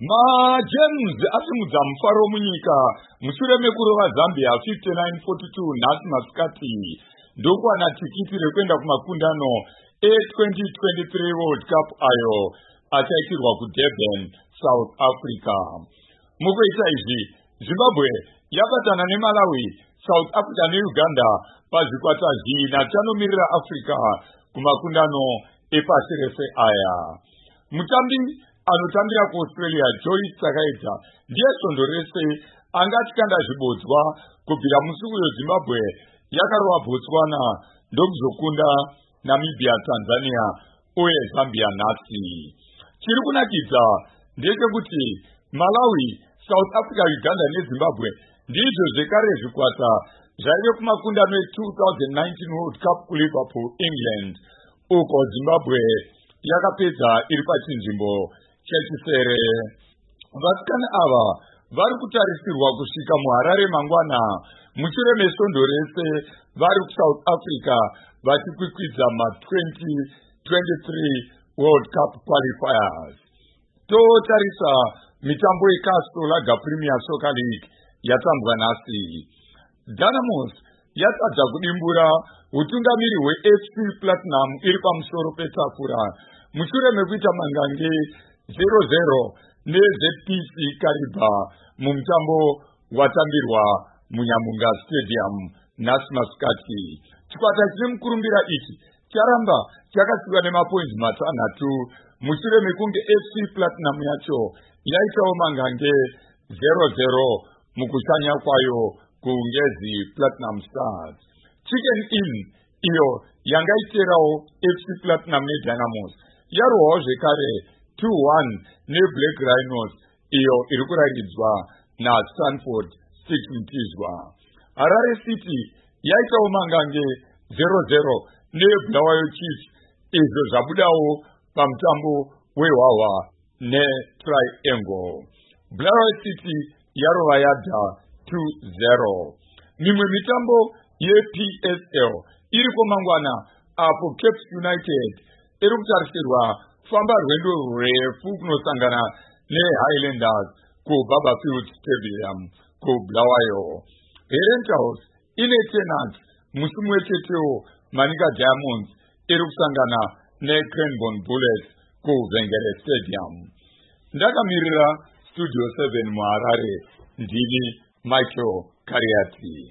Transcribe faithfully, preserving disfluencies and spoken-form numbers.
Ma James asimudza mufaro munyika mushure mekurova Zambia fifty-nine forty-two nhasi masikati ndokwana tikiti rekuenda kumakundano e twenty twenty-three World Cup ayo achaitirwa kuDurban, South Africa. Mukuita izvi, Zimbabwe yabatana neMalawi, South Africa neUganda pazvikwata zvina chanomirira Africa kumakundano epasi rese aya. Mutambi anotambira kuAustralia Joyce Tsakaita ndiye svondo rese angati kanda zvibodzwa kubvira musi uyo Zimbabwe yakarova Botswana ndokuzokunda Namibia, Tanzania uye Zambia nhasi. Chiri kunakidza ndechekuti Malawi, South Africa, Uganda neZimbabwe ndizvo zvekare zvikwata zvaive kumakundano e-twenty nineteen World Cup kuLiverpool, England, uko Zimbabwe yakapedza iri pachinzvimbo chechisere. Vasikana ava vari kutarisirwa kusvika muHarare mangwana mushure mesvondo rese vari kuSouth Africa vachikwikwidza ma-twenty twenty-three World Cup qualifiers. Totarisa mitambo yeCastle Lager Premier Soccer League yatambwa nhasi. Dynamos yatadza kudimbura utungamiri hweF C Platinum iri pamusoro petafura mushure mekuita mangange zero zero neZ P C Kariba mumutambo watambirwa muNyamunga Stadium nhasi masikati. Chikwata chine mukurumbira ichi charamba chakasiwa nemapoints matanhatu mushure mekunge F C Platinum yacho yaitawo mangange zero zero mukushanya kwayo kuungezi Platinum Stars. Chicken Inn iyo yangaiterawo F C Platinum neDynamos yarowawo zvekare two one neBlack Rhinos iyo iri kuraidzwa naSanford Stick Mtizwa. Harare City yaitawo mangange zero zero neBulawayo Chiefs izvo zvabudawo pamutambo weHwaHwa neTriangle. Bulawayo City yarova yadha two zero. Mimwe mitambo yeP S L iriko mangwana apo Cape United iri kutarisirwa kufamba rwendo rurefu kunosangana neHighlanders kuBarberfield Stadium kuBulawayo. Herentals ine tenants musi mumwe chetewo Manika Diamonds iri kusangana neCranbourne Bullets kuVhengere Stadium. Ndakamirira Studio seven muHarare ndini Michael Kariati.